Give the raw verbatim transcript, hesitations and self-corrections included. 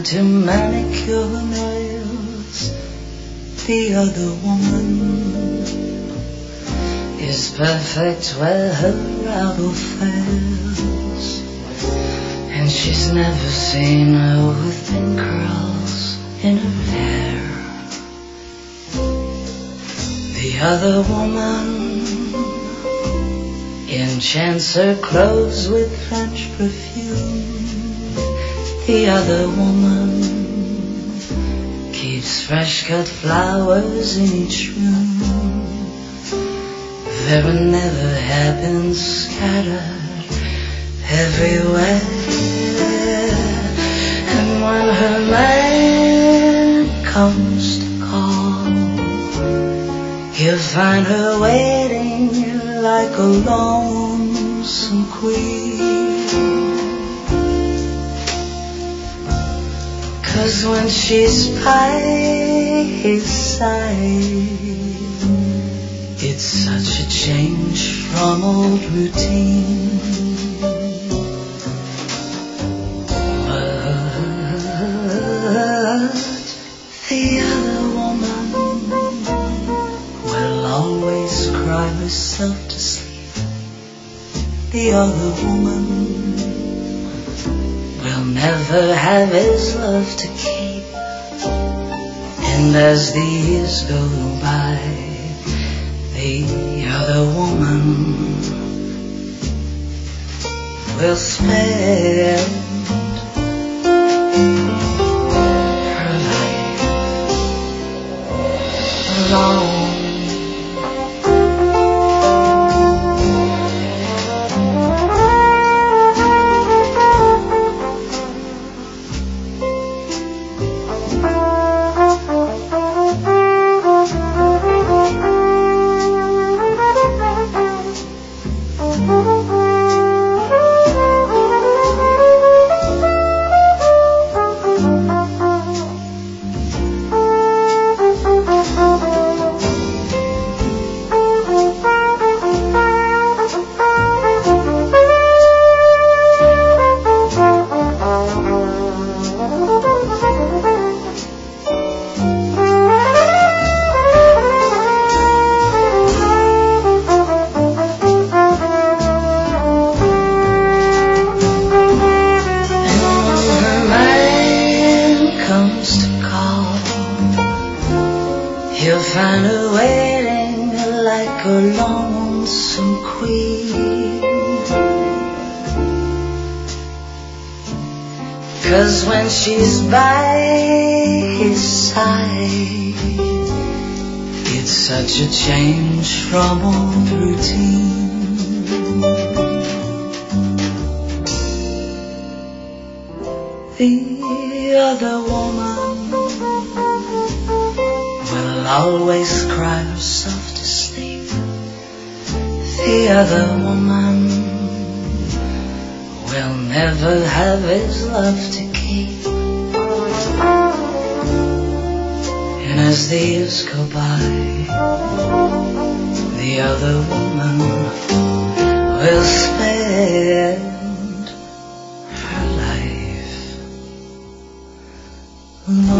to manicure her nails. The other woman is perfect where her rabble fails, and she's never seen her with thin curls in her hair. The other woman enchants her clothes with French perfume. The other woman keeps fresh cut flowers in each room. There are never hairpins scattered everywhere. And when her man comes to call, he'll find her waiting like a lonesome queen. 'Cause when she's by his side, it's such a change from old routine. But the other woman will always cry herself to sleep. The other woman will never have his love to keep. And as the years go by, the other woman will spend her life alone. Find her waiting like a lonesome queen. 'Cause when she's by his side, it's such a change from old routine. The other woman always cry herself to sleep. The other woman will never have his love to keep. And as the years go by, the other woman will spend her life alone.